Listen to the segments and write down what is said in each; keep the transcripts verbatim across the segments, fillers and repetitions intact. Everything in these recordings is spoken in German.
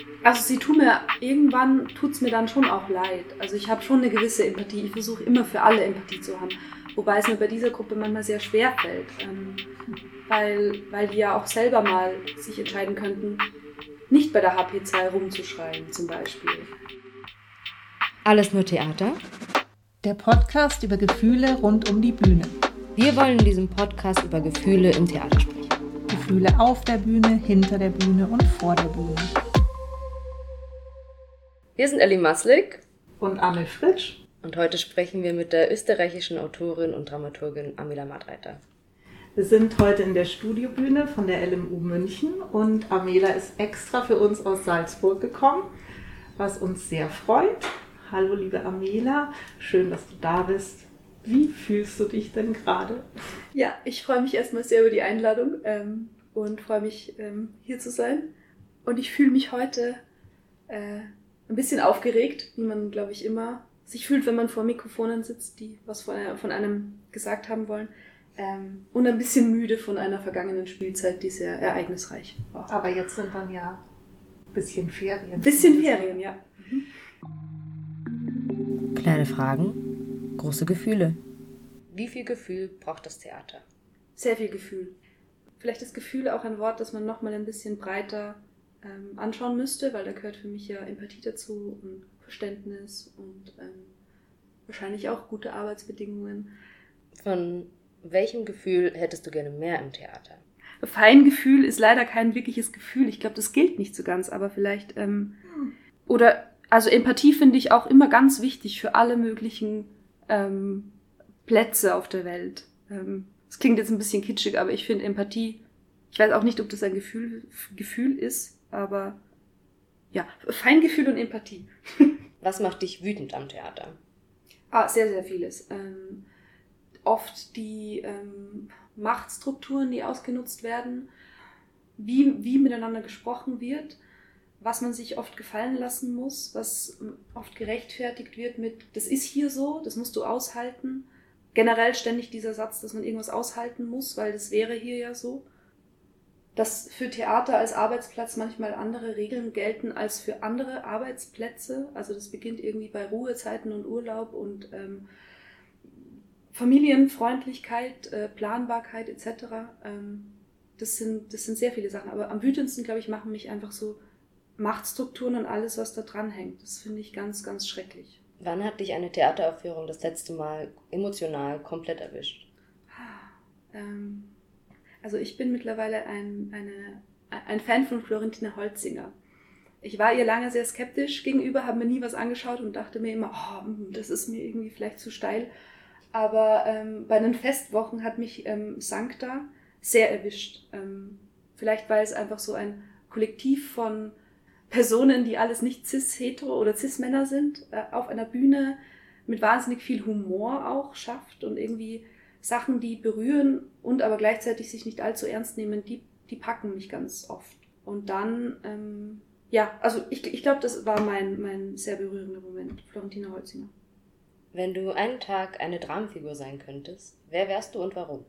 Also sie tut mir, irgendwann tut es mir dann schon auch leid. Also ich habe schon eine gewisse Empathie. Ich versuche immer für alle Empathie zu haben. Wobei es mir bei dieser Gruppe manchmal sehr schwer fällt. Ähm, weil, weil die ja auch selber mal sich entscheiden könnten, nicht bei der H P zwei rumzuschreien zum Beispiel. Alles nur Theater? Der Podcast über Gefühle rund um die Bühne. Wir wollen in diesem Podcast über Gefühle im Theater sprechen. Gefühle auf der Bühne, hinter der Bühne und vor der Bühne. Wir sind Elli Maslik und Anne Fritsch. Und heute sprechen wir mit der österreichischen Autorin und Dramaturgin Amela Madreiter. Wir sind heute in der Studiobühne von der L M U München und Amela ist extra für uns aus Salzburg gekommen, was uns sehr freut. Hallo liebe Amela, schön, dass du da bist. Wie fühlst du dich denn gerade? Ja, ich freue mich erstmal sehr über die Einladung ähm, und freue mich, ähm, hier zu sein. Und ich fühle mich heute äh, ein bisschen aufgeregt, wie man, glaube ich, immer sich fühlt, wenn man vor Mikrofonen sitzt, die was von, von einem gesagt haben wollen. Ähm, und ein bisschen müde von einer vergangenen Spielzeit, die sehr ereignisreich war. Aber jetzt sind dann ja ein bisschen Ferien. Ein bisschen Ferien, ja. Mhm. Kleine Fragen, große Gefühle. Wie viel Gefühl braucht das Theater? Sehr viel Gefühl. Vielleicht ist Gefühl auch ein Wort, das man nochmal ein bisschen breiter ähm, anschauen müsste, weil da gehört für mich ja Empathie dazu und Verständnis und ähm, wahrscheinlich auch gute Arbeitsbedingungen. Von welchem Gefühl hättest du gerne mehr im Theater? Feingefühl ist leider kein wirkliches Gefühl. Ich glaube, das gilt nicht so ganz, aber vielleicht... Ähm, oder, also Empathie finde ich auch immer ganz wichtig für alle möglichen ähm, Plätze auf der Welt. Ähm, das klingt jetzt ein bisschen kitschig, aber ich finde Empathie... Ich weiß auch nicht, ob das ein Gefühl, Gefühl ist, aber ja, Feingefühl und Empathie. Was macht dich wütend am Theater? Ah, sehr, sehr vieles. Ähm, oft die ähm, Machtstrukturen, die ausgenutzt werden, wie, wie miteinander gesprochen wird, was man sich oft gefallen lassen muss, was oft gerechtfertigt wird mit, das ist hier so, das musst du aushalten. Generell ständig dieser Satz, dass man irgendwas aushalten muss, weil das wäre hier ja so. Dass für Theater als Arbeitsplatz manchmal andere Regeln gelten als für andere Arbeitsplätze. Also das beginnt irgendwie bei Ruhezeiten und Urlaub und ähm, Familienfreundlichkeit, äh, Planbarkeit et cetera. Ähm, das sind, das sind sehr viele Sachen. Aber am wütendsten, glaube ich, machen mich einfach so Machtstrukturen und alles, was da dran hängt. Das finde ich ganz, ganz schrecklich. Wann hat dich eine Theateraufführung das letzte Mal emotional komplett erwischt? Ähm... Also ich bin mittlerweile ein, eine, ein Fan von Florentina Holzinger. Ich war ihr lange sehr skeptisch gegenüber, habe mir nie was angeschaut und dachte mir immer, oh, das ist mir irgendwie vielleicht zu steil. Aber ähm, bei den Festwochen hat mich ähm, Sancta sehr erwischt. Ähm, vielleicht weil es einfach so ein Kollektiv von Personen, die alles nicht cis-hetero oder cis-Männer sind, äh, auf einer Bühne mit wahnsinnig viel Humor auch schafft und irgendwie Sachen, die berühren und aber gleichzeitig sich nicht allzu ernst nehmen, die, die packen mich ganz oft. Und dann, ähm, ja, also ich, ich glaube, das war mein, mein sehr berührender Moment, Florentina Holzinger. Wenn du einen Tag eine Dramenfigur sein könntest, wer wärst du und warum?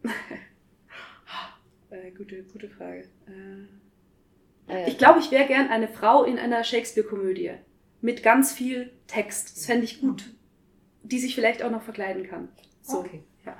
äh, gute, gute Frage. Äh, äh, ich glaube, ich wäre gern eine Frau in einer Shakespeare-Komödie mit ganz viel Text. Das fände ich gut. Die sich vielleicht auch noch verkleiden kann. So. Okay. Ja.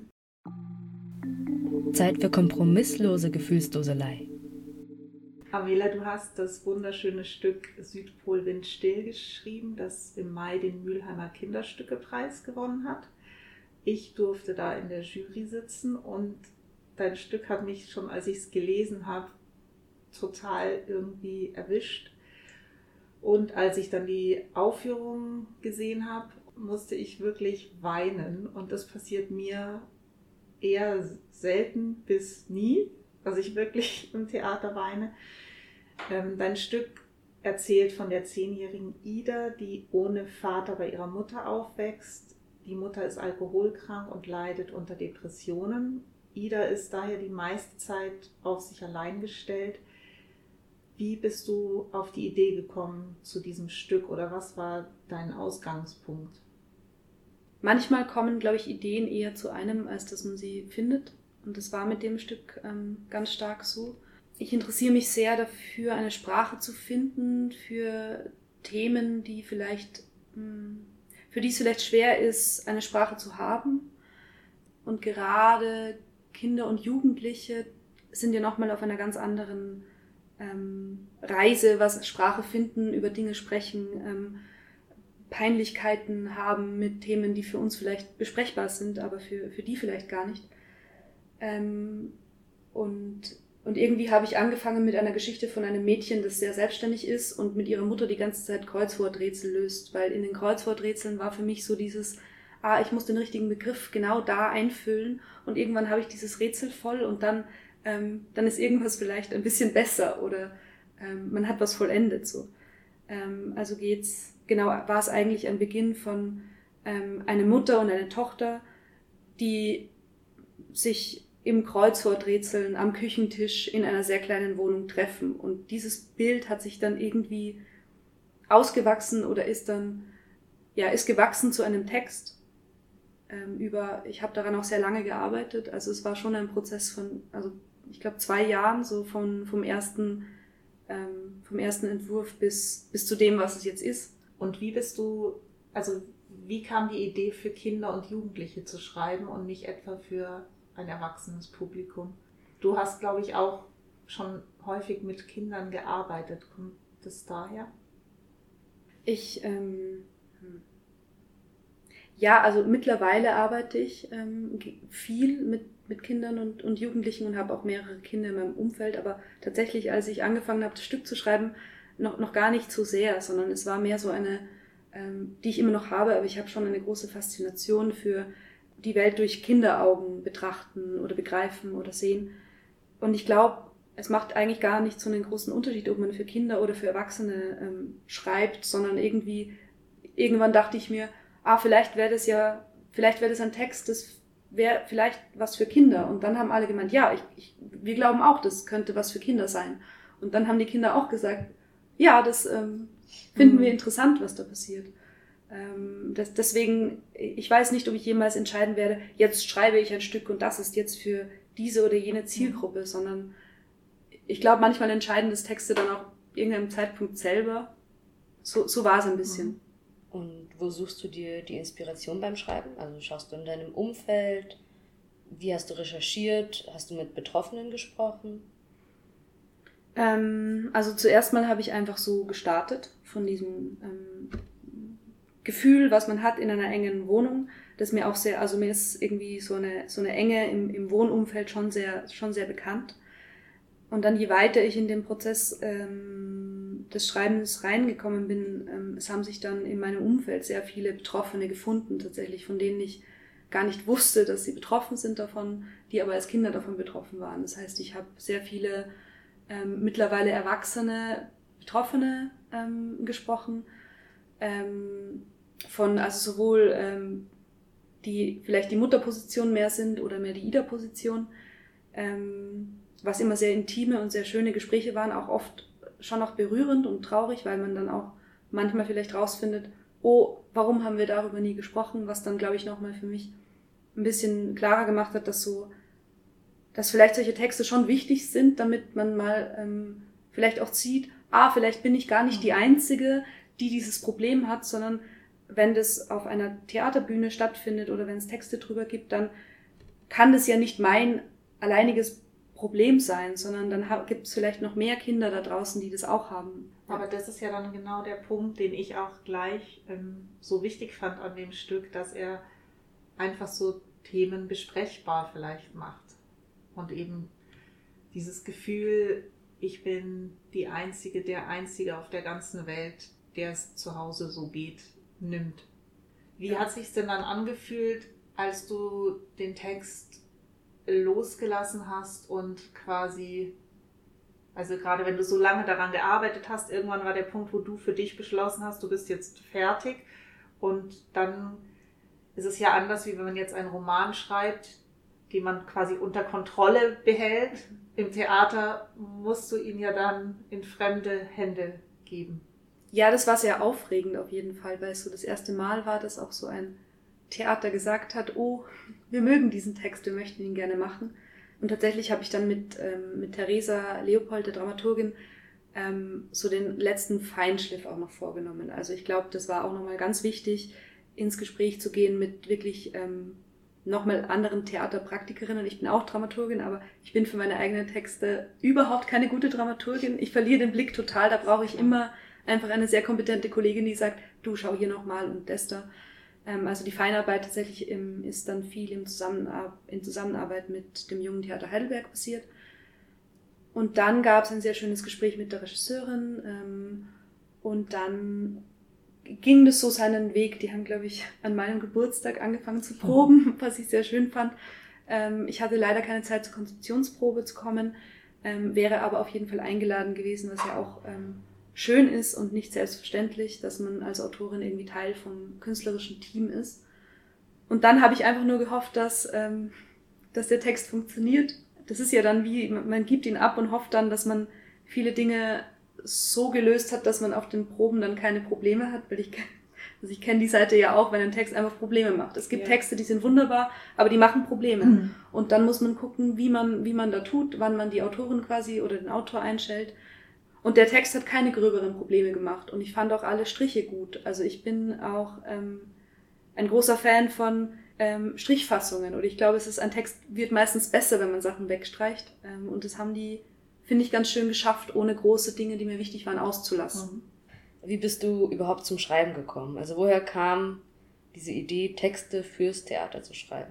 Zeit für kompromisslose Gefühlsdoselei. Amela, du hast das wunderschöne Stück Südpol Wind still geschrieben, das im Mai den Mülheimer Kinderstückepreis gewonnen hat. Ich durfte da in der Jury sitzen und dein Stück hat mich schon, als ich es gelesen habe, total irgendwie erwischt. Und als ich dann die Aufführung gesehen habe, musste ich wirklich weinen und das passiert mir eher selten bis nie, dass ich wirklich im Theater weine. Ähm, dein Stück erzählt von der zehnjährigen Ida, die ohne Vater bei ihrer Mutter aufwächst. Die Mutter ist alkoholkrank und leidet unter Depressionen. Ida ist daher die meiste Zeit auf sich allein gestellt. Wie bist du auf die Idee gekommen zu diesem Stück oder was war dein Ausgangspunkt? Manchmal kommen, glaube ich, Ideen eher zu einem, als dass man sie findet. Und das war mit dem Stück ähm, ganz stark so. ich interessiere mich sehr dafür, eine Sprache zu finden für Themen, die vielleicht, für die es vielleicht schwer ist, eine Sprache zu haben. Und gerade Kinder und Jugendliche sind ja nochmal auf einer ganz anderen ähm, Reise, was Sprache finden, über Dinge sprechen, ähm, Peinlichkeiten haben mit Themen, die für uns vielleicht besprechbar sind, aber für, für die vielleicht gar nicht. Ähm, und, und irgendwie habe ich angefangen mit einer Geschichte von einem Mädchen, das sehr selbstständig ist und mit ihrer Mutter die ganze Zeit Kreuzworträtsel löst, weil in den Kreuzworträtseln war für mich so dieses, ah, ich muss den richtigen Begriff genau da einfüllen und irgendwann habe ich dieses Rätsel voll und dann, ähm, dann ist irgendwas vielleicht ein bisschen besser oder ähm, man hat was vollendet. So. Ähm, also geht's, genau, war es eigentlich ein Beginn von ähm, einer Mutter und einer Tochter, die sich im Kreuzworträtseln am Küchentisch in einer sehr kleinen Wohnung treffen. Und dieses Bild hat sich dann irgendwie ausgewachsen oder ist dann, ja, ist gewachsen zu einem Text. Ähm, über, ich habe daran auch sehr lange gearbeitet. Also es war schon ein Prozess von, also ich glaube zwei Jahren, so von, vom ersten, ähm, vom ersten Entwurf bis, bis zu dem, was es jetzt ist. Und wie bist du, also wie kam die Idee für Kinder und Jugendliche zu schreiben und nicht etwa für ein erwachsenes Publikum? Du hast, glaube ich, auch schon häufig mit Kindern gearbeitet. Kommt das daher? Ich, ähm, ja, also mittlerweile arbeite ich ähm, viel mit, mit Kindern und, und Jugendlichen und habe auch mehrere Kinder in meinem Umfeld. Aber tatsächlich, als ich angefangen habe, das Stück zu schreiben, noch, noch gar nicht so sehr, sondern es war mehr so eine, ähm, die ich immer noch habe, aber ich habe schon eine große Faszination für die Welt durch Kinderaugen betrachten oder begreifen oder sehen. Und ich glaube, es macht eigentlich gar nicht so einen großen Unterschied, ob man für Kinder oder für Erwachsene ähm, schreibt, sondern irgendwie, irgendwann dachte ich mir, ah, vielleicht wäre das ja, vielleicht wäre das ein Text, das wäre vielleicht was für Kinder. Und dann haben alle gemeint, ja, ich, ich, wir glauben auch, das könnte was für Kinder sein. Und dann haben die Kinder auch gesagt, ja, das ähm, finden mhm. wir interessant, was da passiert. Ähm, das, deswegen, ich weiß nicht, ob ich jemals entscheiden werde, jetzt schreibe ich ein Stück und das ist jetzt für diese oder jene Zielgruppe, mhm. sondern ich glaube, manchmal entscheiden das Texte dann auch irgendeinem Zeitpunkt selber. So, so war es ein bisschen. Mhm. Und wo suchst du dir die Inspiration beim Schreiben? Also schaust du in deinem Umfeld? Wie hast du recherchiert? Hast du mit Betroffenen gesprochen? Ähm, also zuerst mal habe ich einfach so gestartet von diesem ähm, Gefühl, was man hat in einer engen Wohnung. Das mir auch sehr, also mir ist irgendwie so eine, so eine Enge im, im Wohnumfeld schon sehr, schon sehr bekannt. Und dann, je weiter ich in den Prozess ähm, des Schreibens reingekommen bin, ähm, es haben sich dann in meinem Umfeld sehr viele Betroffene gefunden, tatsächlich, von denen ich gar nicht wusste, dass sie betroffen sind davon, die aber als Kinder davon betroffen waren. Das heißt, ich habe sehr viele ähm, mittlerweile erwachsene Betroffene ähm, gesprochen, ähm, von also sowohl ähm, die vielleicht die Mutterposition mehr sind oder mehr die Ida-Position, ähm, was immer sehr intime und sehr schöne Gespräche waren, auch oft schon auch berührend und traurig, weil man dann auch manchmal vielleicht rausfindet, oh, warum haben wir darüber nie gesprochen, was dann, glaube ich, nochmal für mich ein bisschen klarer gemacht hat, dass so, dass vielleicht solche Texte schon wichtig sind, damit man mal ähm, vielleicht auch sieht, ah, vielleicht bin ich gar nicht die Einzige, die dieses Problem hat, sondern wenn das auf einer Theaterbühne stattfindet oder wenn es Texte drüber gibt, dann kann das ja nicht mein alleiniges Problem sein, sondern dann gibt es vielleicht noch mehr Kinder da draußen, die das auch haben. Aber das ist ja dann genau der Punkt, den ich auch gleich ähm, so wichtig fand an dem Stück, dass er einfach so Themen besprechbar vielleicht macht. Und eben dieses Gefühl, ich bin die Einzige, der Einzige auf der ganzen Welt, der es zu Hause so geht, nimmt. Wie ja. hat sich's denn dann angefühlt, als du den Text losgelassen hast und quasi, also gerade wenn du so lange daran gearbeitet hast, irgendwann war der Punkt, wo du für dich beschlossen hast, du bist jetzt fertig und dann ist es ja anders, wie wenn man jetzt einen Roman schreibt, den man quasi unter Kontrolle behält. Im Theater musst du ihn ja dann in fremde Hände geben. Ja, das war sehr aufregend auf jeden Fall, weil es so das erste Mal war, dass auch so ein Theater gesagt hat, oh, wir mögen diesen Text, wir möchten ihn gerne machen. Und tatsächlich habe ich dann mit, ähm, mit Theresa Leopold, der Dramaturgin, ähm, so den letzten Feinschliff auch noch vorgenommen. Also ich glaube, das war auch nochmal ganz wichtig, ins Gespräch zu gehen mit wirklich ähm, nochmal anderen Theaterpraktikerinnen. Ich bin auch Dramaturgin, aber ich bin für meine eigenen Texte überhaupt keine gute Dramaturgin. Ich verliere den Blick total, da brauche ich immer einfach eine sehr kompetente Kollegin, die sagt, du schau hier nochmal und das da. Ähm, also die Feinarbeit tatsächlich im, ist dann viel im Zusammenar- in Zusammenarbeit mit dem Jungen Theater Heidelberg passiert. Und dann gab es ein sehr schönes Gespräch mit der Regisseurin ähm, und dann ging das so seinen Weg. Die haben, glaube ich, an meinem Geburtstag angefangen zu proben, was ich sehr schön fand. Ähm, ich hatte leider keine Zeit zur Konzeptionsprobe zu kommen, ähm, wäre aber auf jeden Fall eingeladen gewesen, was ja auch ähm, schön ist und nicht selbstverständlich, dass man als Autorin irgendwie Teil vom künstlerischen Team ist. Und dann habe ich einfach nur gehofft, dass, ähm, dass der Text funktioniert. Das ist ja dann wie, man gibt ihn ab und hofft dann, dass man viele Dinge so gelöst hat, dass man auf den Proben dann keine Probleme hat, weil ich, also ich kenne die Seite ja auch, wenn ein Text einfach Probleme macht. Es gibt ja. Texte, die sind wunderbar, aber die machen Probleme. Mhm. Und dann muss man gucken, wie man, wie man da tut, wann man die Autorin quasi oder den Autor einstellt. Und der Text hat keine gröberen Probleme gemacht. Und ich fand auch alle Striche gut. Also ich bin auch ähm, ein großer Fan von ähm, Strichfassungen. Und ich glaube, es ist ein Text wird meistens besser, wenn man Sachen wegstreicht. Ähm, und das haben die, finde ich, ganz schön geschafft, ohne große Dinge, die mir wichtig waren, auszulassen. Wie bist du überhaupt zum Schreiben gekommen? Also woher kam diese Idee, Texte fürs Theater zu schreiben?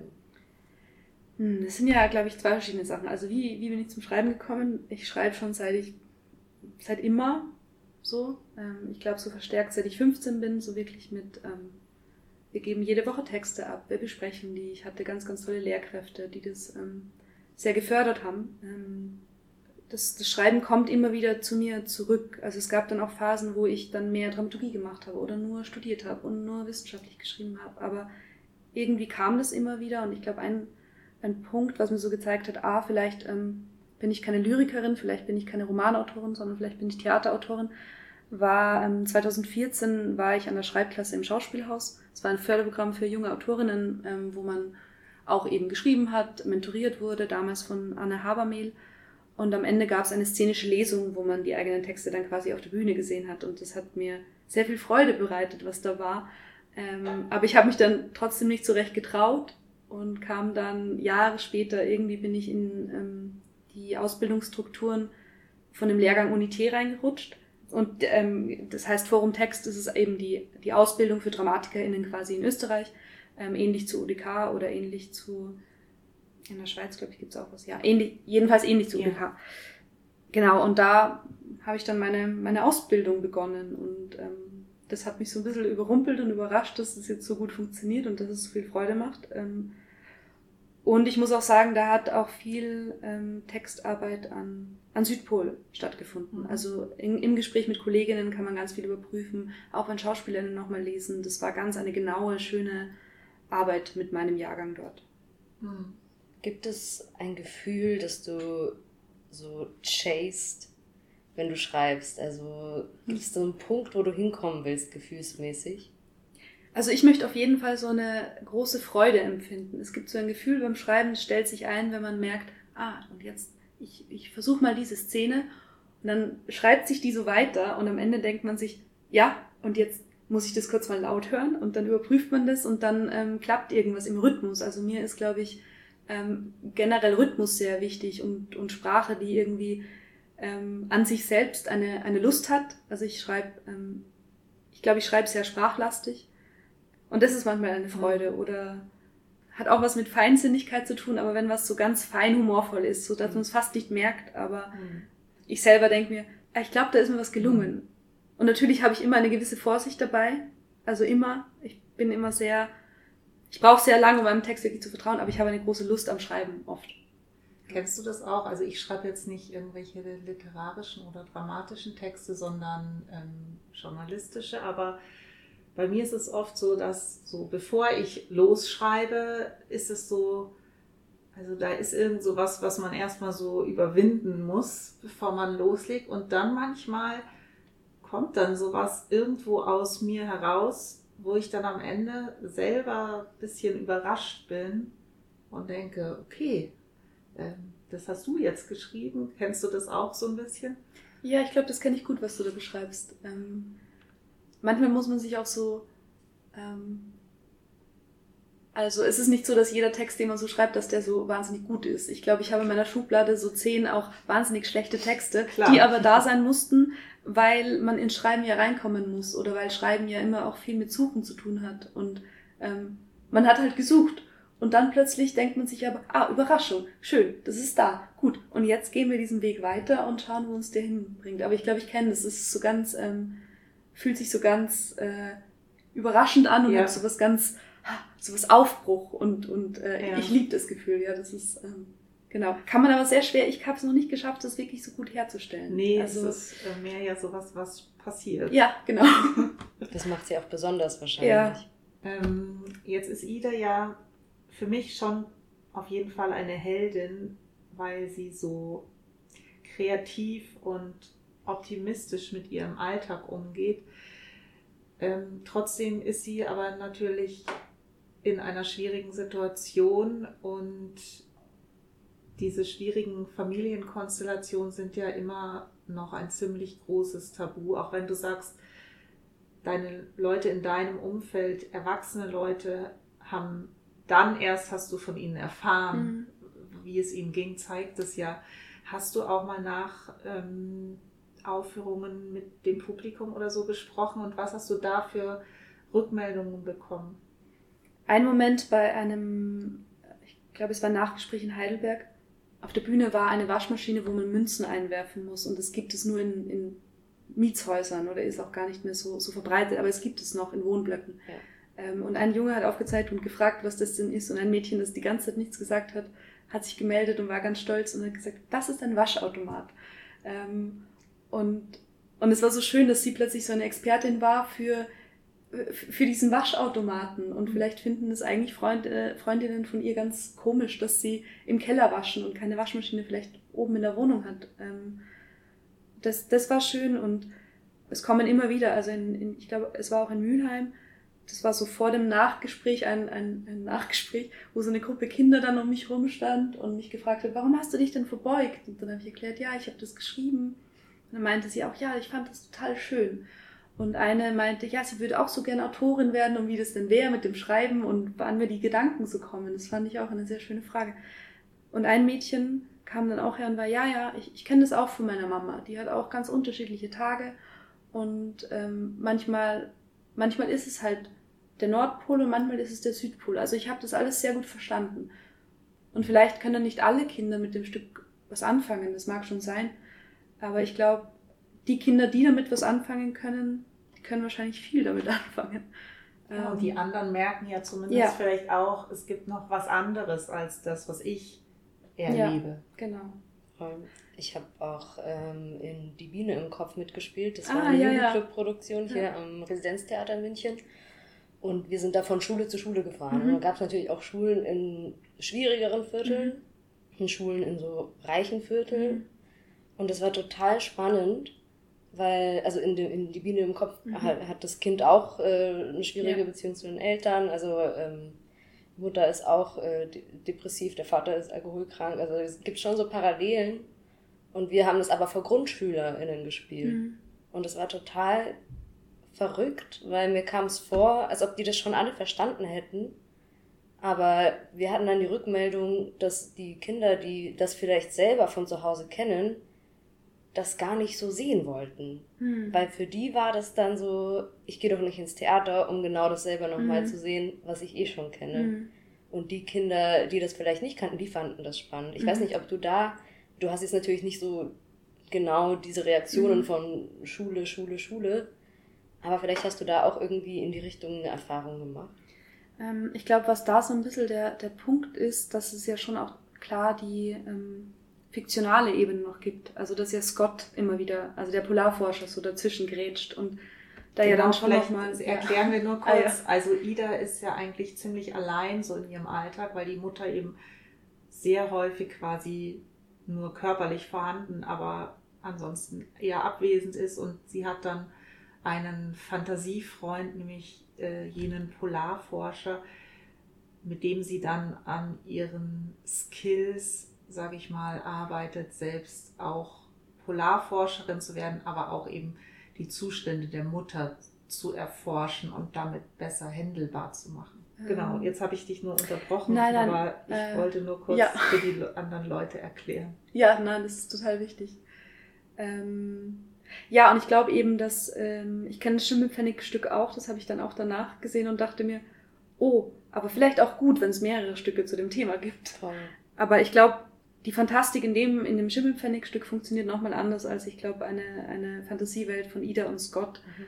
Hm, das sind ja, glaube ich, zwei verschiedene Sachen. Also wie, wie bin ich zum Schreiben gekommen? Ich schreibe schon seit ich seit immer so. Ähm, ich glaube, so verstärkt, seit ich fünfzehn bin, so wirklich mit, ähm, wir geben jede Woche Texte ab, wir besprechen die. Ich hatte ganz, ganz tolle Lehrkräfte, die das ähm, sehr gefördert haben. Ähm, das, das Schreiben kommt immer wieder zu mir zurück. Also es gab dann auch Phasen, wo ich dann mehr Dramaturgie gemacht habe oder nur studiert habe und nur wissenschaftlich geschrieben habe. Aber irgendwie kam das immer wieder und ich glaube, ein, ein Punkt, was mir so gezeigt hat, ah, vielleicht ähm, bin ich keine Lyrikerin, vielleicht bin ich keine Romanautorin, sondern vielleicht bin ich Theaterautorin, war ähm, zwanzig vierzehn war ich an der Schreibklasse im Schauspielhaus. Es war ein Förderprogramm für junge Autorinnen, ähm, wo man auch eben geschrieben hat, mentoriert wurde, damals von Anne Habermehl. Und am Ende gab es eine szenische Lesung, wo man die eigenen Texte dann quasi auf der Bühne gesehen hat. Und das hat mir sehr viel Freude bereitet, was da war. Ähm, aber ich habe mich dann trotzdem nicht so recht getraut und kam dann Jahre später, irgendwie bin ich in ähm, die Ausbildungsstrukturen von dem Lehrgang Unité reingerutscht. Und ähm, das heißt, Forum Text, das ist eben die, die Ausbildung für DramatikerInnen quasi in Österreich, ähm, ähnlich zu U D K oder ähnlich zu, in der Schweiz, glaube ich, gibt es auch was, ja, ähnlich, jedenfalls ähnlich zu U D K. Ja. Genau, und da habe ich dann meine, meine Ausbildung begonnen und ähm, das hat mich so ein bisschen überrumpelt und überrascht, dass es jetzt so gut funktioniert und dass es so viel Freude macht. Ähm, Und ich muss auch sagen, da hat auch viel ähm, Textarbeit an, an Südpol stattgefunden. Mhm. Also in, im Gespräch mit Kolleginnen kann man ganz viel überprüfen, auch wenn Schauspielerinnen nochmal lesen. Das war ganz eine genaue, schöne Arbeit mit meinem Jahrgang dort. Mhm. Gibt es ein Gefühl, dass du so chased, wenn du schreibst? Also gibt es so einen Punkt, wo du hinkommen willst, gefühlsmäßig? Also ich möchte auf jeden Fall so eine große Freude empfinden. Es gibt so ein Gefühl beim Schreiben, es stellt sich ein, wenn man merkt, ah, und jetzt, ich, ich versuche mal diese Szene und dann schreibt sich die so weiter und am Ende denkt man sich, ja, und jetzt muss ich das kurz mal laut hören und dann überprüft man das und dann ähm, klappt irgendwas im Rhythmus. Also mir ist, glaube ich, ähm, generell Rhythmus sehr wichtig und, und Sprache, die irgendwie ähm, an sich selbst eine, eine Lust hat. Also ich schreibe, ähm, ich glaube, ich schreibe sehr sprachlastig. Und das ist manchmal eine Freude oder hat auch was mit Feinsinnigkeit zu tun, aber wenn was so ganz fein humorvoll ist, so dass man es fast nicht merkt, aber mhm. ich selber denke mir, ich glaube, da ist mir was gelungen. Mhm. Und natürlich habe ich immer eine gewisse Vorsicht dabei, also immer, ich bin immer sehr, ich brauche sehr lange, um meinem Text wirklich zu vertrauen, aber ich habe eine große Lust am Schreiben oft. Kennst du das auch? Also ich schreibe jetzt nicht irgendwelche literarischen oder dramatischen Texte, sondern ähm, journalistische, aber bei mir ist es oft so, dass so bevor ich losschreibe, ist es so, also da ist irgend so was, was man erstmal so überwinden muss, bevor man loslegt. Und dann manchmal kommt dann sowas irgendwo aus mir heraus, wo ich dann am Ende selber ein bisschen überrascht bin und denke, okay, ähm, das hast du jetzt geschrieben. Kennst du das auch so ein bisschen? Ja, ich glaube, das kenne ich gut, was du da beschreibst. Ähm, manchmal muss man sich auch so... Ähm, also es ist nicht so, dass jeder Text, den man so schreibt, dass der so wahnsinnig gut ist. Ich glaube, ich habe in meiner Schublade so zehn auch wahnsinnig schlechte Texte, Klar. die aber da sein mussten, weil man ins Schreiben ja reinkommen muss oder weil Schreiben ja immer auch viel mit Suchen zu tun hat. Und ähm, man hat halt gesucht und dann plötzlich denkt man sich aber, ah, Überraschung, schön, das ist da, gut. Und jetzt gehen wir diesen Weg weiter und schauen, wo uns der hinbringt. Aber ich glaube, ich kenne das, es ist so ganz, ähm, fühlt sich so ganz äh, überraschend an und ja. hat so was ganz... so was Aufbruch und, und äh, ja. ich liebe das Gefühl, ja, das ist, ähm, genau. Kann man aber sehr schwer, ich habe es noch nicht geschafft, das wirklich so gut herzustellen. Nee, also, es ist äh, mehr ja sowas, was passiert. Ja, genau. Das macht sie auch besonders wahrscheinlich. Ja. Ähm, jetzt ist Ida ja für mich schon auf jeden Fall eine Heldin, weil sie so kreativ und optimistisch mit ihrem Alltag umgeht. Ähm, trotzdem ist sie aber natürlich in einer schwierigen Situation und diese schwierigen Familienkonstellationen sind ja immer noch ein ziemlich großes Tabu, auch wenn du sagst, deine Leute in deinem Umfeld, erwachsene Leute, haben dann erst, hast du von ihnen erfahren, mhm. wie es ihnen ging, zeigt es ja. Hast du auch mal nach ähm, Aufführungen mit dem Publikum oder so gesprochen und was hast du da für Rückmeldungen bekommen? Ein Moment bei einem, ich glaube es war ein Nachgespräch in Heidelberg, auf der Bühne war eine Waschmaschine, wo man Münzen einwerfen muss und das gibt es nur in, in Mietshäusern oder ist auch gar nicht mehr so, so verbreitet, aber es gibt es noch in Wohnblöcken. Ja. Ähm, und ein Junge hat aufgezeigt und gefragt, was das denn ist und ein Mädchen, das die ganze Zeit nichts gesagt hat, hat sich gemeldet und war ganz stolz und hat gesagt, das ist ein Waschautomat. Ähm, und, und es war so schön, dass sie plötzlich so eine Expertin war für für diesen Waschautomaten und vielleicht finden das eigentlich Freund, äh, Freundinnen von ihr ganz komisch, dass sie im Keller waschen und keine Waschmaschine vielleicht oben in der Wohnung hat. Ähm, das, das war schön und es kommen immer wieder, also in, in, ich glaube, es war auch in Mülheim, das war so vor dem Nachgespräch, ein, ein, ein Nachgespräch, wo so eine Gruppe Kinder dann um mich rumstand und mich gefragt hat, warum hast du dich denn verbeugt? Und dann habe ich erklärt, ja, ich habe das geschrieben. Und dann meinte sie auch, ja, ich fand das total schön. Und eine meinte, ja, sie würde auch so gerne Autorin werden und wie das denn wäre mit dem Schreiben und wann mir die Gedanken so kommen. Das fand ich auch eine sehr schöne Frage. Und ein Mädchen kam dann auch her und war, ja, ja, ich, ich kenne das auch von meiner Mama. Die hat auch ganz unterschiedliche Tage und ähm, manchmal, manchmal ist es halt der Nordpol und manchmal ist es der Südpol. Also ich habe das alles sehr gut verstanden. Und vielleicht können nicht alle Kinder mit dem Stück was anfangen, das mag schon sein. Aber ich glaube, die Kinder, die damit was anfangen können, die können wahrscheinlich viel damit anfangen. Ja, und die anderen merken ja zumindest ja. vielleicht auch, es gibt noch was anderes als das, was ich erlebe. Ja, genau. Ich habe auch ähm, in Die Biene im Kopf mitgespielt. Das ah, war eine ja, Jugendclub-Produktion hier ja. am Residenztheater in München. Und wir sind da von Schule zu Schule gefahren. Mhm. Da gab es natürlich auch Schulen in schwierigeren Vierteln, mhm. Schulen in so reichen Vierteln. Mhm. Und das war total spannend. Weil, also in, de, in Die Biene im Kopf mhm. hat, hat das Kind auch äh, eine schwierige ja. Beziehung zu den Eltern. Also ähm, die Mutter ist auch äh, de- depressiv, der Vater ist alkoholkrank. Also es gibt schon so Parallelen. Und wir haben das aber vor GrundschülerInnen gespielt. Mhm. Und es war total verrückt, weil mir kam es vor, als ob die das schon alle verstanden hätten. Aber wir hatten dann die Rückmeldung, dass die Kinder, die das vielleicht selber von zu Hause kennen, das gar nicht so sehen wollten. Hm. Weil für die war das dann so, ich gehe doch nicht ins Theater, um genau das selber nochmal hm. zu sehen, was ich eh schon kenne. Hm. Und die Kinder, die das vielleicht nicht kannten, die fanden das spannend. Ich hm. weiß nicht, ob du da, du hast jetzt natürlich nicht so genau diese Reaktionen hm. von Schule, Schule, Schule, aber vielleicht hast du da auch irgendwie in die Richtung eine Erfahrung gemacht. Ähm, ich glaube, was da so ein bisschen der, der Punkt ist, dass es ja schon auch klar die ähm, fiktionale Ebene noch gibt. Also dass ja Scott immer wieder, also der Polarforscher, so dazwischen grätscht und da genau, ja dann schon nochmal... Erklären ja. wir nur kurz. Ah, ja. Also Ida ist ja eigentlich ziemlich allein so in ihrem Alltag, weil die Mutter eben sehr häufig quasi nur körperlich vorhanden, aber ansonsten eher abwesend ist und sie hat dann einen Fantasiefreund, nämlich äh, jenen Polarforscher, mit dem sie dann an ihren Skills sage ich mal, arbeitet, selbst auch Polarforscherin zu werden, aber auch eben die Zustände der Mutter zu erforschen und damit besser händelbar zu machen. Ähm, genau, jetzt habe ich dich nur unterbrochen, nein, nein, aber ich äh, wollte nur kurz ja. für die anderen Leute erklären. Ja, nein, das ist total wichtig. Ähm, ja, und ich glaube eben, dass, ähm, ich kenne das Schimmelpfennig-Stück auch, das habe ich dann auch danach gesehen und dachte mir, oh, aber vielleicht auch gut, wenn es mehrere Stücke zu dem Thema gibt. Toll. Aber ich glaube, die Fantastik in dem, in dem Schimmelpfennig-Stück funktioniert nochmal anders als, ich glaube, eine, eine Fantasiewelt von Ida und Scott. Mhm.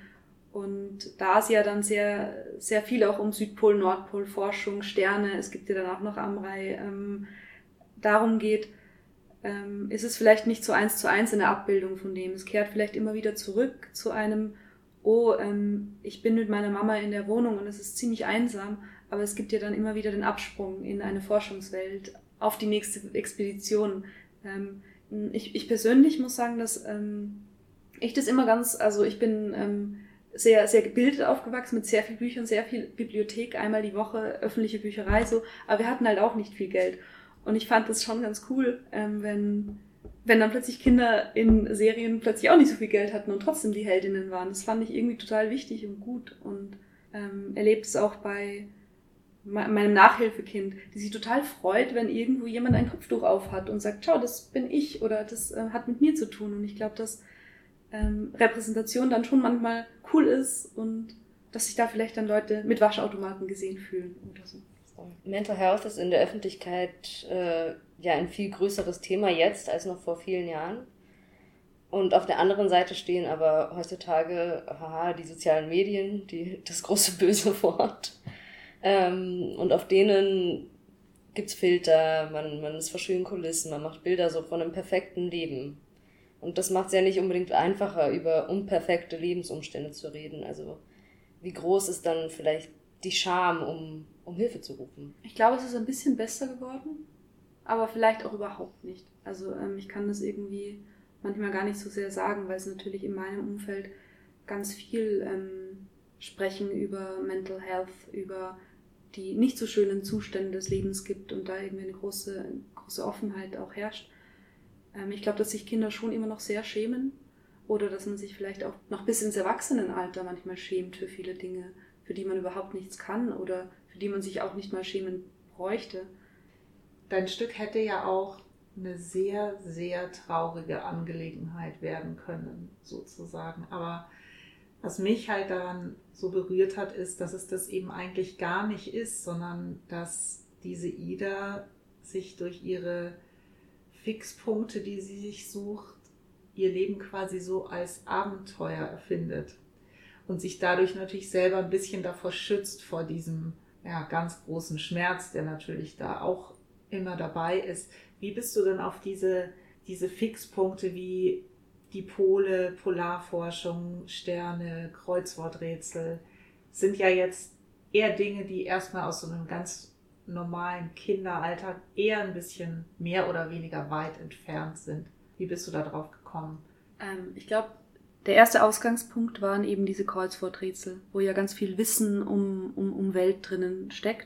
Und da es ja dann sehr, sehr viel auch um Südpol, Nordpol, Forschung, Sterne, es gibt ja dann auch noch Amrei, ähm, darum geht, ähm, ist es vielleicht nicht so eins zu eins in der Abbildung von dem. Es kehrt vielleicht immer wieder zurück zu einem, oh, ähm, ich bin mit meiner Mama in der Wohnung und es ist ziemlich einsam, aber es gibt ja dann immer wieder den Absprung in eine Forschungswelt, auf die nächste Expedition. Ähm, ich, ich persönlich muss sagen, dass ähm, ich das immer ganz, also ich bin ähm, sehr, sehr gebildet aufgewachsen mit sehr viel Büchern, sehr viel Bibliothek, einmal die Woche öffentliche Bücherei, so, aber wir hatten halt auch nicht viel Geld. Und ich fand das schon ganz cool, ähm, wenn, wenn dann plötzlich Kinder in Serien plötzlich auch nicht so viel Geld hatten und trotzdem die Heldinnen waren. Das fand ich irgendwie total wichtig und gut und ähm, erlebt es auch bei meinem Nachhilfekind, die sich total freut, wenn irgendwo jemand ein Kopftuch auf hat und sagt, schau, das bin ich oder das äh, hat mit mir zu tun. Und ich glaube, dass ähm, Repräsentation dann schon manchmal cool ist und dass sich da vielleicht dann Leute mit Waschautomaten gesehen fühlen oder so. Mental Health ist in der Öffentlichkeit äh, ja ein viel größeres Thema jetzt als noch vor vielen Jahren. Und auf der anderen Seite stehen aber heutzutage haha, die sozialen Medien, die, das große böse Wort. Ähm, und auf denen gibt's Filter, man, man ist vor schönen Kulissen, man macht Bilder so von einem perfekten Leben. Und das macht es ja nicht unbedingt einfacher, über unperfekte Lebensumstände zu reden. Also wie groß ist dann vielleicht die Scham, um, um Hilfe zu rufen? Ich glaube, es ist ein bisschen besser geworden, aber vielleicht auch überhaupt nicht. Also ähm, ich kann das irgendwie manchmal gar nicht so sehr sagen, weil es natürlich in meinem Umfeld ganz viel ähm, sprechen über Mental Health, über die nicht so schönen Zustände des Lebens gibt und da irgendwie eine große, große Offenheit auch herrscht. Ähm, ich glaube, dass sich Kinder schon immer noch sehr schämen oder dass man sich vielleicht auch noch bis ins Erwachsenenalter manchmal schämt für viele Dinge, für die man überhaupt nichts kann oder für die man sich auch nicht mal schämen bräuchte. Dein Stück hätte ja auch eine sehr, sehr traurige Angelegenheit werden können, sozusagen. Aber was mich halt daran so berührt hat, ist, dass es das eben eigentlich gar nicht ist, sondern dass diese Ida sich durch ihre Fixpunkte, die sie sich sucht, ihr Leben quasi so als Abenteuer erfindet und sich dadurch natürlich selber ein bisschen davor schützt, vor diesem ja, ganz großen Schmerz, der natürlich da auch immer dabei ist. Wie bist du denn auf diese, diese Fixpunkte wie die Pole, Polarforschung, Sterne, Kreuzworträtsel, sind ja jetzt eher Dinge, die erstmal aus so einem ganz normalen Kinderalltag eher ein bisschen mehr oder weniger weit entfernt sind. Wie bist du da drauf gekommen? Ähm, ich glaube, der erste Ausgangspunkt waren eben diese Kreuzworträtsel, wo ja ganz viel Wissen um, um, um Welt drinnen steckt.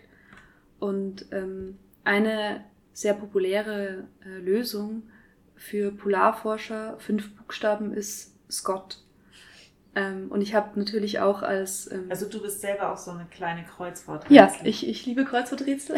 Und ähm, eine sehr populäre äh, Lösung für Polarforscher, fünf Buchstaben, ist Scott. Ähm, und ich habe natürlich auch als... Ähm, also du bist selber auch so eine kleine Kreuzworträtsel. Ja, ich, ich liebe Kreuzworträtsel.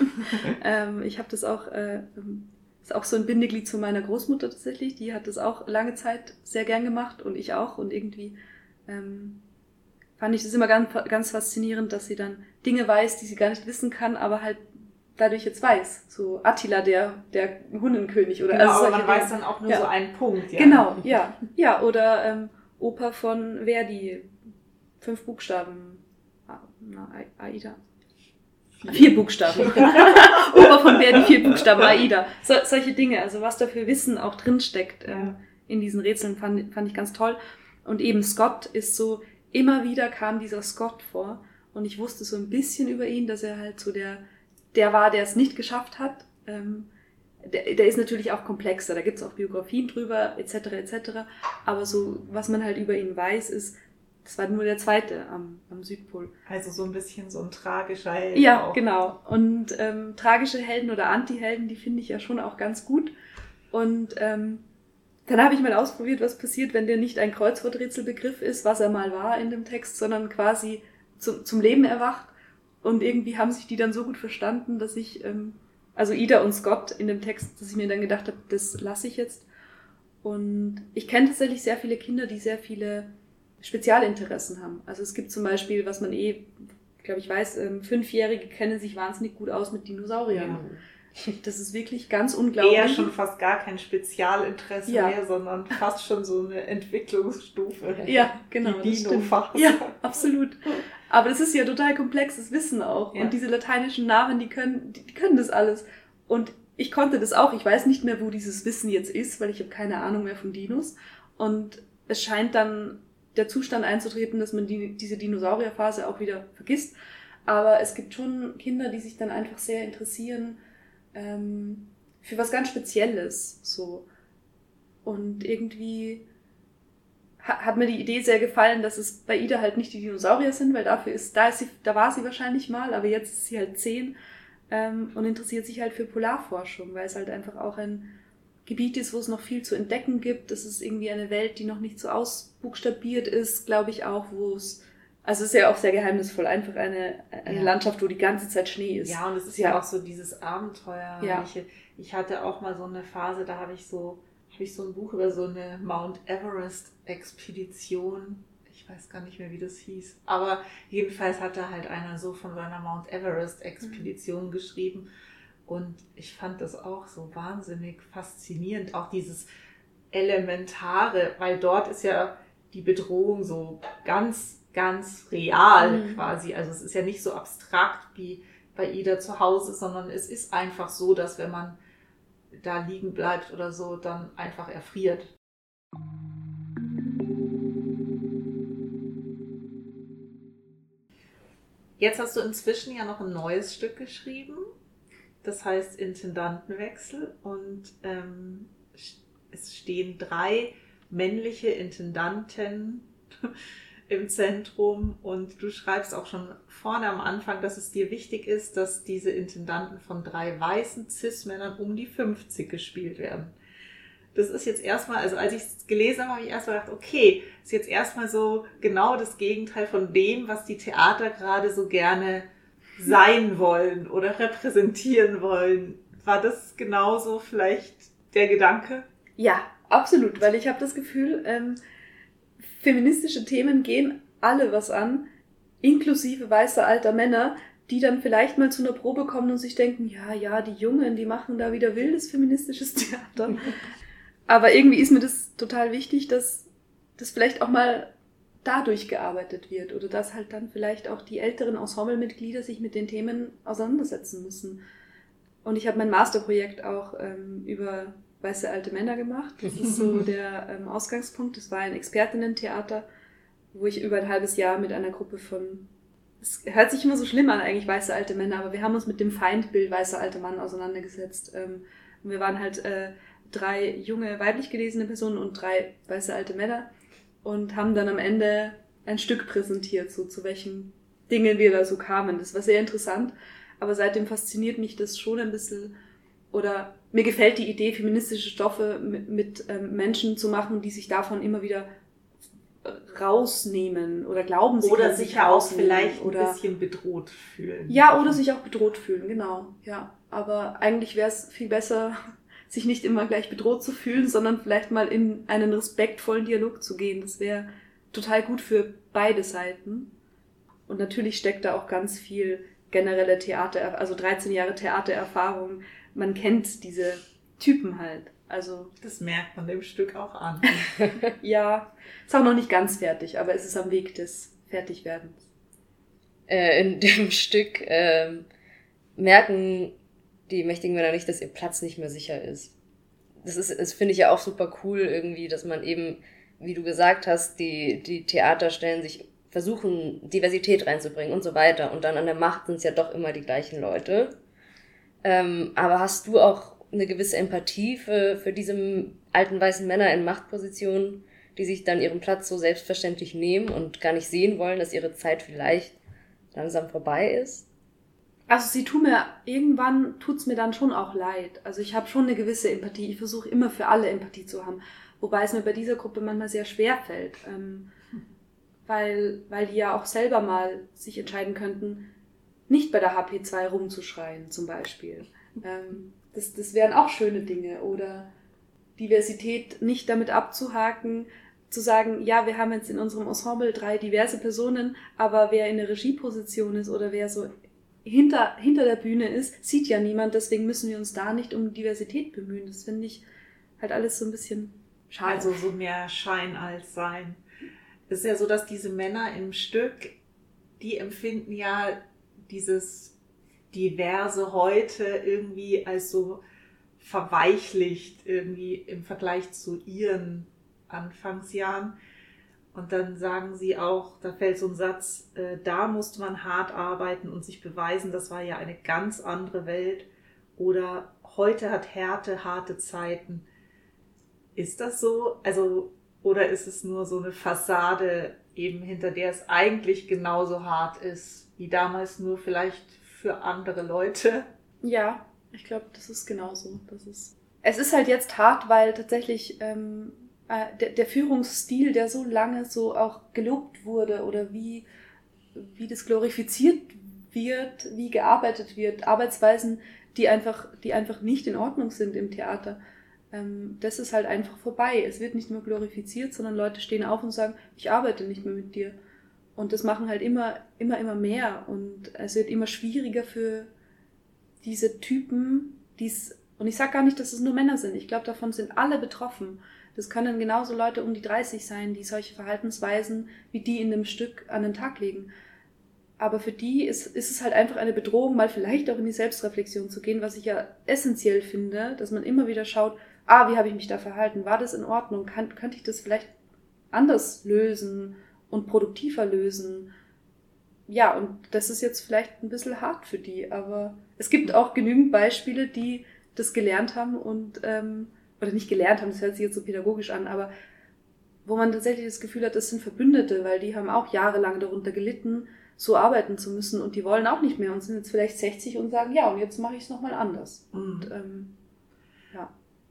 ähm, ich habe das auch... Äh, ist auch so ein Bindeglied zu meiner Großmutter tatsächlich. Die hat das auch lange Zeit sehr gern gemacht und ich auch. Und irgendwie ähm, fand ich das immer ganz, ganz faszinierend, dass sie dann Dinge weiß, die sie gar nicht wissen kann, aber halt dadurch jetzt weiß. So Attila, der, der Hunnenkönig. Oder genau, also aber man Dinge. weiß dann auch nur ja. so einen Punkt. Ja. Genau, ja. Ja, oder ähm, Oper von Verdi. Fünf Buchstaben. Na, Aida. Vier, vier Buchstaben. Oper von Verdi, vier Buchstaben, Aida. So, solche Dinge, also was da für Wissen auch drinsteckt ähm, ja. in diesen Rätseln, fand, fand ich ganz toll. Und eben Scott ist so, immer wieder kam dieser Scott vor und ich wusste so ein bisschen über ihn, dass er halt so der, der war, der es nicht geschafft hat. Ähm, der, der ist natürlich auch komplexer, da gibt's auch Biografien drüber, et cetera et cetera. Aber so, was man halt über ihn weiß, ist, das war nur der zweite am, am Südpol. Also so ein bisschen so ein tragischer Held. Ja, auch. Genau. Und ähm, tragische Helden oder Anti-Helden, die finde ich ja schon auch ganz gut. Und ähm, dann habe ich mal ausprobiert, was passiert, wenn der nicht ein Kreuzworträtselbegriff ist, was er mal war in dem Text, sondern quasi zu, zum Leben erwacht. Und irgendwie haben sich die dann so gut verstanden, dass ich, ähm, also Ida und Scott in dem Text, dass ich mir dann gedacht habe, das lasse ich jetzt. Und ich kenne tatsächlich sehr viele Kinder, die sehr viele Spezialinteressen haben. Also es gibt zum Beispiel, was man eh, glaube ich, weiß, ähm, Fünfjährige kennen sich wahnsinnig gut aus mit Dinosauriern. Ja. Das ist wirklich ganz unglaublich. Eher schon fast gar kein Spezialinteresse ja. mehr, sondern fast schon so eine Entwicklungsstufe. Ja, genau. Die Dino-Phase. Ja, absolut. Aber das ist ja total komplexes Wissen auch. Ja. Und diese lateinischen Namen, die können, die, die können das alles. Und ich konnte das auch. Ich weiß nicht mehr, wo dieses Wissen jetzt ist, weil ich habe keine Ahnung mehr von Dinos. Und es scheint dann der Zustand einzutreten, dass man die, diese Dinosaurierphase auch wieder vergisst. Aber es gibt schon Kinder, die sich dann einfach sehr interessieren ähm, für was ganz Spezielles. So. Und irgendwie ha, hat mir die Idee sehr gefallen, dass es bei Ida halt nicht die Dinosaurier sind, weil dafür ist, da ist sie, da war sie wahrscheinlich mal, aber jetzt ist sie halt zehn ähm, und interessiert sich halt für Polarforschung, weil es halt einfach auch ein Gebiet ist, wo es noch viel zu entdecken gibt. Das ist irgendwie eine Welt, die noch nicht so ausbuchstabiert ist, glaube ich auch, wo es, also es ist ja auch sehr geheimnisvoll, einfach eine, eine ja. Landschaft, wo die ganze Zeit Schnee ist. Ja, und es ist ja, ja auch so dieses Abenteuerliche. Ja. Ich hatte auch mal so eine Phase, da habe ich so, habe ich so ein Buch über so eine Mount Everest-Expedition, ich weiß gar nicht mehr, wie das hieß, aber jedenfalls hatte halt einer so von seiner Mount Everest-Expedition mhm. geschrieben. Und ich fand das auch so wahnsinnig faszinierend, auch dieses Elementare, weil dort ist ja die Bedrohung so ganz, ganz real mhm. quasi. Also es ist ja nicht so abstrakt wie bei Ida zu Hause, sondern es ist einfach so, dass wenn man da liegen bleibt oder so, dann einfach erfriert. Jetzt hast du inzwischen ja noch ein neues Stück geschrieben. Das heißt Intendantenwechsel und ähm, es stehen drei männliche Intendanten im Zentrum und du schreibst auch schon vorne am Anfang, dass es dir wichtig ist, dass diese Intendanten von drei weißen Cis-Männern um die fünfzig gespielt werden. Das ist jetzt erstmal, also als ich es gelesen habe, habe ich erstmal gedacht, okay, ist jetzt erstmal so genau das Gegenteil von dem, was die Theater gerade so gerne sein wollen oder repräsentieren wollen. War das genauso vielleicht der Gedanke? Ja, absolut, weil ich habe das Gefühl, ähm, feministische Themen gehen alle was an, inklusive weißer alter Männer, die dann vielleicht mal zu einer Probe kommen und sich denken, ja, ja, die Jungen, die machen da wieder wildes feministisches Theater. Aber irgendwie ist mir das total wichtig, dass das vielleicht auch mal dadurch gearbeitet wird oder dass halt dann vielleicht auch die älteren Ensemblemitglieder sich mit den Themen auseinandersetzen müssen. Und ich habe mein Masterprojekt auch ähm, über weiße alte Männer gemacht. Das ist so der ähm, Ausgangspunkt. Das war ein Expertinnen-Theater, wo ich über ein halbes Jahr mit einer Gruppe von, es hört sich immer so schlimm an eigentlich, weiße alte Männer, aber wir haben uns mit dem Feindbild weißer alter Mann auseinandergesetzt. Ähm, und wir waren halt äh, drei junge, weiblich gelesene Personen und drei weiße alte Männer. Und haben dann am Ende ein Stück präsentiert, so zu welchen Dingen wir da so kamen. Das war sehr interessant, aber seitdem fasziniert mich das schon ein bisschen, oder mir gefällt die Idee, feministische Stoffe mit, mit ähm, Menschen zu machen, die sich davon immer wieder rausnehmen oder glauben, sie oder sich auch vielleicht ein oder, bisschen bedroht fühlen. Ja, oder sich auch bedroht fühlen, genau. Ja, aber eigentlich wäre es viel besser, sich nicht immer gleich bedroht zu fühlen, sondern vielleicht mal in einen respektvollen Dialog zu gehen. Das wäre total gut für beide Seiten. Und natürlich steckt da auch ganz viel generelle Theater, also dreizehn Jahre Theatererfahrung. Man kennt diese Typen halt. Also das merkt man dem Stück auch an. Ja, ist auch noch nicht ganz fertig, aber es ist am Weg des Fertigwerdens. Äh, in dem Stück äh, merken die mächtigen Männer nicht, dass ihr Platz nicht mehr sicher ist. Das ist, das finde ich ja auch super cool irgendwie, dass man eben, wie du gesagt hast, die, die Theater stellen sich, versuchen Diversität reinzubringen und so weiter und dann an der Macht sind es ja doch immer die gleichen Leute. Ähm, aber hast du auch eine gewisse Empathie für, für diese alten weißen Männer in Machtpositionen, die sich dann ihren Platz so selbstverständlich nehmen und gar nicht sehen wollen, dass ihre Zeit vielleicht langsam vorbei ist? Also sie tun mir, irgendwann tut's mir dann schon auch leid. Also ich habe schon eine gewisse Empathie. Ich versuche immer für alle Empathie zu haben. Wobei es mir bei dieser Gruppe manchmal sehr schwer fällt. Ähm, weil, weil die ja auch selber mal sich entscheiden könnten, nicht bei der H P zwei rumzuschreien zum Beispiel. Ähm, das, das wären auch schöne Dinge. Oder Diversität nicht damit abzuhaken, zu sagen, ja, wir haben jetzt in unserem Ensemble drei diverse Personen, aber wer in der Regieposition ist oder wer so hinter, hinter der Bühne ist, sieht ja niemand, deswegen müssen wir uns da nicht um Diversität bemühen. Das finde ich halt alles so ein bisschen schade. Also so mehr Schein als Sein. Es ist ja so, dass diese Männer im Stück, die empfinden ja dieses diverse heute irgendwie als so verweichlicht irgendwie im Vergleich zu ihren Anfangsjahren. Und dann sagen sie auch, da fällt so ein Satz, äh, da musste man hart arbeiten und sich beweisen, das war ja eine ganz andere Welt. Oder heute hat Härte harte Zeiten. Ist das so? Also, oder ist es nur so eine Fassade, eben hinter der es eigentlich genauso hart ist, wie damals, nur vielleicht für andere Leute? Ja, ich glaube, das ist genauso. Das ist es ist halt jetzt hart, weil tatsächlich ähm, äh, der, der Führungsstil, der so lange so auch gelobt wurde oder wie, wie das glorifiziert wird, wie gearbeitet wird, Arbeitsweisen, die einfach, die einfach nicht in Ordnung sind im Theater. Ähm, das ist halt einfach vorbei. Es wird nicht nur glorifiziert, sondern Leute stehen auf und sagen, ich arbeite nicht mehr mit dir. Und das machen halt immer, immer, immer mehr. Und es wird immer schwieriger für diese Typen, die's, und ich sage gar nicht, dass es nur Männer sind. Ich glaube, davon sind alle betroffen. Das können genauso Leute um die dreißig sein, die solche Verhaltensweisen wie die in dem Stück an den Tag legen. Aber für die ist, ist es halt einfach eine Bedrohung, mal vielleicht auch in die Selbstreflexion zu gehen, was ich ja essentiell finde, dass man immer wieder schaut, ah, wie habe ich mich da verhalten? War das in Ordnung? Kann, könnte ich das vielleicht anders lösen und produktiver lösen? Ja, und das ist jetzt vielleicht ein bisschen hart für die, aber es gibt auch genügend Beispiele, die das gelernt haben und, ähm, oder nicht gelernt haben, das hört sich jetzt so pädagogisch an, aber wo man tatsächlich das Gefühl hat, das sind Verbündete, weil die haben auch jahrelang darunter gelitten, so arbeiten zu müssen und die wollen auch nicht mehr und sind jetzt vielleicht sechzig und sagen, ja, und jetzt mache ich es nochmal anders. Mhm. Und, ähm, ja.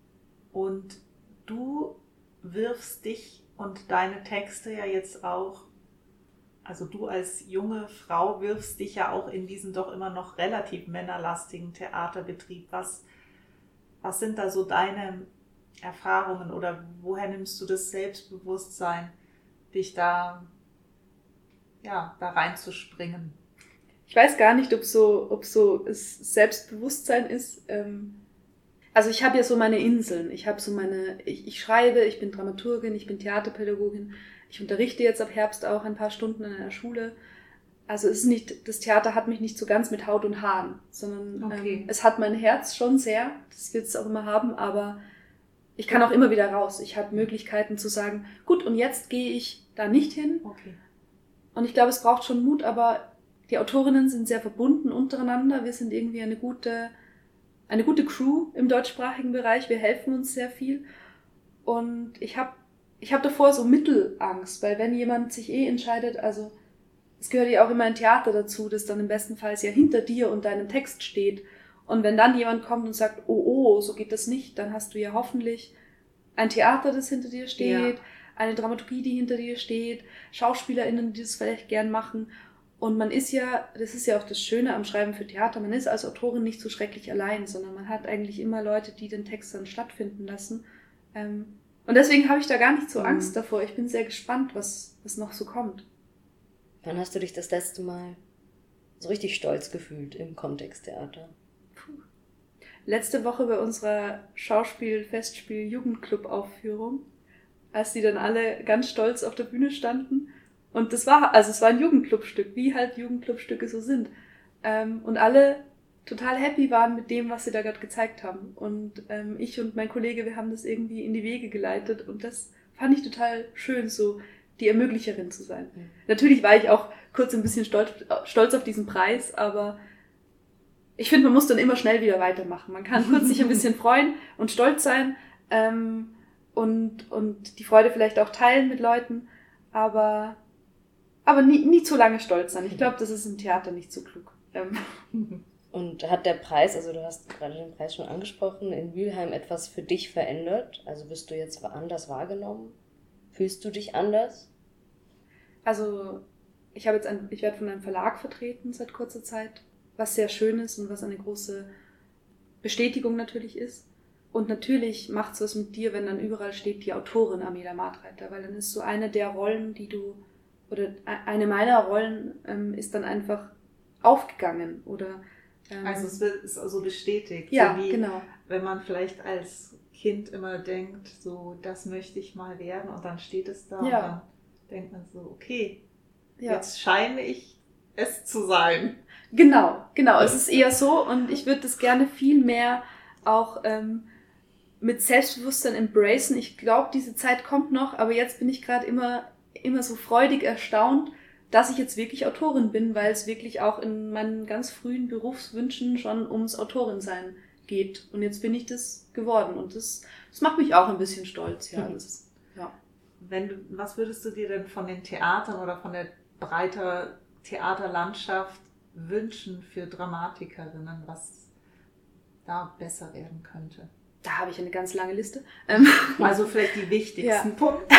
Und du wirfst dich und deine Texte ja jetzt auch, also du als junge Frau wirfst dich ja auch in diesen doch immer noch relativ männerlastigen Theaterbetrieb. Was, was sind da so deine Erfahrungen oder woher nimmst du das Selbstbewusstsein, dich da, ja, da reinzuspringen? Ich weiß gar nicht, ob so, ob so es Selbstbewusstsein ist. Ähm, also ich habe ja so meine Inseln. Ich habe so meine, ich, ich schreibe, ich bin Dramaturgin, ich bin Theaterpädagogin. Ich unterrichte jetzt ab Herbst auch ein paar Stunden in einer Schule. Also es ist nicht, das Theater hat mich nicht so ganz mit Haut und Haaren, sondern okay. ähm, es hat mein Herz schon sehr. Das wird es auch immer haben, aber ich kann auch immer wieder raus. Ich habe Möglichkeiten zu sagen, gut, und jetzt gehe ich da nicht hin. Okay. Und ich glaube, es braucht schon Mut, aber die Autorinnen sind sehr verbunden untereinander. Wir sind irgendwie eine gute, eine gute Crew im deutschsprachigen Bereich. Wir helfen uns sehr viel. Und ich habe ich hab davor so Mittelangst, weil wenn jemand sich eh entscheidet, also es gehört ja auch immer ein Theater dazu, das dann im besten Fall ja hinter dir und deinem Text steht. Und wenn dann jemand kommt und sagt, oh, oh, so geht das nicht, dann hast du ja hoffentlich ein Theater, das hinter dir steht, ja. Eine Dramaturgie, die hinter dir steht, SchauspielerInnen, die das vielleicht gern machen. Und man ist ja, das ist ja auch das Schöne am Schreiben für Theater, man ist als Autorin nicht so schrecklich allein, sondern man hat eigentlich immer Leute, die den Text dann stattfinden lassen. Und deswegen habe ich da gar nicht so Angst mhm. davor. Ich bin sehr gespannt, was, was noch so kommt. Wann hast du dich das letzte Mal so richtig stolz gefühlt im Kontexttheater? Puh. Letzte Woche bei unserer Schauspiel-Festspiel-Jugendclub-Aufführung, als die dann alle ganz stolz auf der Bühne standen. Und das war, also es war ein Jugendclubstück, wie halt Jugendclubstücke so sind. Und alle total happy waren mit dem, was sie da gerade gezeigt haben. Und ähm, ich und mein Kollege, wir haben das irgendwie in die Wege geleitet. Und das fand ich total schön, so die Ermöglicherin zu sein. Mhm. Natürlich war ich auch kurz ein bisschen stolz, stolz auf diesen Preis, aber ich finde, man muss dann immer schnell wieder weitermachen. Man kann kurz sich ein bisschen freuen und stolz sein ähm, und, und die Freude vielleicht auch teilen mit Leuten, aber, aber nie, nie zu lange stolz sein. Ich glaube, das ist im Theater nicht so klug. Ähm. Und hat der Preis, also du hast gerade den Preis schon angesprochen, in Mülheim etwas für dich verändert? Also wirst du jetzt anders wahrgenommen? Fühlst du dich anders? Also ich habe jetzt ein, ich werde von einem Verlag vertreten seit kurzer Zeit, was sehr schön ist und was eine große Bestätigung natürlich ist. Und natürlich macht es was mit dir, wenn dann überall steht die Autorin Amela Martreiter, weil dann ist so eine der Rollen, die du, oder eine meiner Rollen ähm, ist dann einfach aufgegangen oder ähm, also es wird, ist also bestätigt. Ja, so wie, genau. Wenn man vielleicht als Kind immer denkt, so das möchte ich mal werden und dann steht es da Ja. und dann denkt man so, okay, Ja. jetzt scheine ich es zu sein. Genau, genau. Es ist eher so und ich würde das gerne viel mehr auch ähm, mit Selbstbewusstsein embracen. Ich glaube, diese Zeit kommt noch, aber jetzt bin ich gerade immer, immer so freudig erstaunt, dass ich jetzt wirklich Autorin bin, weil es wirklich auch in meinen ganz frühen Berufswünschen schon ums Autorinsein geht. Und jetzt bin ich das geworden und das, das macht mich auch ein bisschen stolz. Ja, das ist, ja. Wenn du, was würdest du dir denn von den Theatern oder von der breiter Theaterlandschaft wünschen für Dramatikerinnen, was da besser werden könnte? Da habe ich eine ganz lange Liste. Ähm, Also vielleicht die wichtigsten Ja. Punkte.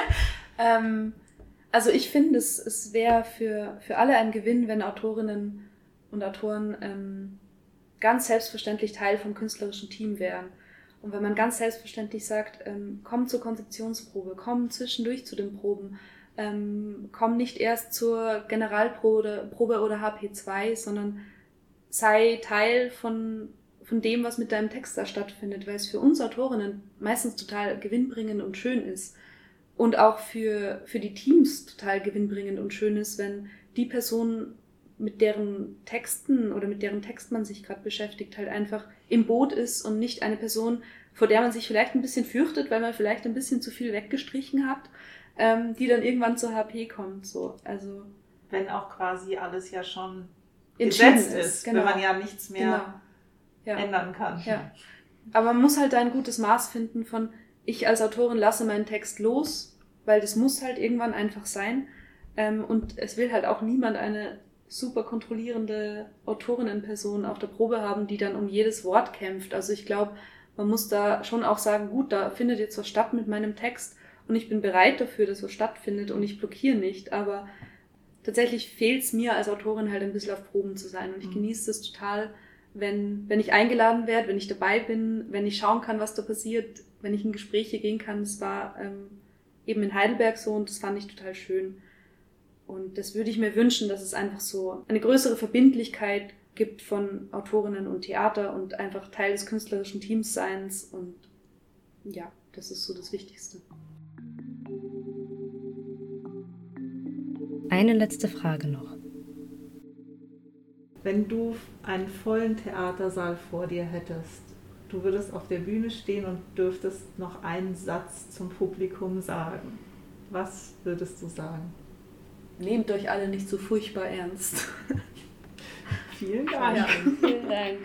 ähm, also ich finde, es, es wäre für, für alle ein Gewinn, wenn Autorinnen und Autoren ähm, ganz selbstverständlich Teil vom künstlerischen Team wären. Und wenn man ganz selbstverständlich sagt, ähm, komm zur Konzeptionsprobe, komm zwischendurch zu den Proben, ähm, komm nicht erst zur Generalprobe oder, Probe oder H P zwei, sondern sei Teil von, von dem, was mit deinem Text da stattfindet, weil es für uns Autorinnen meistens total gewinnbringend und schön ist. Und auch für, für die Teams total gewinnbringend und schön ist, wenn die Person, mit deren Texten oder mit deren Text man sich gerade beschäftigt, halt einfach im Boot ist und nicht eine Person, vor der man sich vielleicht ein bisschen fürchtet, weil man vielleicht ein bisschen zu viel weggestrichen hat, ähm, die dann irgendwann zur H P kommt. So. Also, Wenn auch quasi alles ja schon entschieden gesetzt ist, genau. wenn man ja nichts mehr Genau. Ja. ändern kann. Ja. Aber man muss halt da ein gutes Maß finden von, ich als Autorin lasse meinen Text los, weil das muss halt irgendwann einfach sein. Ähm, und es will halt auch niemand eine super kontrollierende Autorinnenperson auf der Probe haben, die dann um jedes Wort kämpft. Also ich glaube, man muss da schon auch sagen, gut, da findet jetzt was statt mit meinem Text und ich bin bereit dafür, dass was stattfindet und ich blockiere nicht. Aber tatsächlich fehlt es mir als Autorin halt ein bisschen auf Proben zu sein und ich mhm. genieße es total, wenn, wenn ich eingeladen werde, wenn ich dabei bin, wenn ich schauen kann, was da passiert, wenn ich in Gespräche gehen kann. Das war ähm, eben in Heidelberg so und das fand ich total schön. Und das würde ich mir wünschen, dass es einfach so eine größere Verbindlichkeit gibt von Autorinnen und Theater und einfach Teil des künstlerischen Teamseins. Und ja, das ist so das Wichtigste. Eine letzte Frage noch. Wenn du einen vollen Theatersaal vor dir hättest, du würdest auf der Bühne stehen und dürftest noch einen Satz zum Publikum sagen. Was würdest du sagen? Nehmt euch alle nicht so furchtbar ernst. Vielen Dank. Ja. Vielen Dank.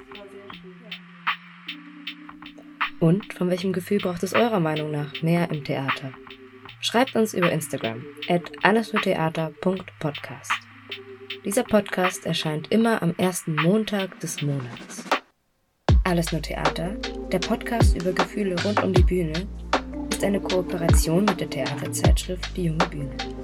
Und von welchem Gefühl braucht es eurer Meinung nach mehr im Theater? Schreibt uns über Instagram at allesnurtheater punkt podcast. Dieser Podcast erscheint immer am ersten Montag des Monats. Alles nur Theater, der Podcast über Gefühle rund um die Bühne, ist eine Kooperation mit der Theaterzeitschrift Die Junge Bühne.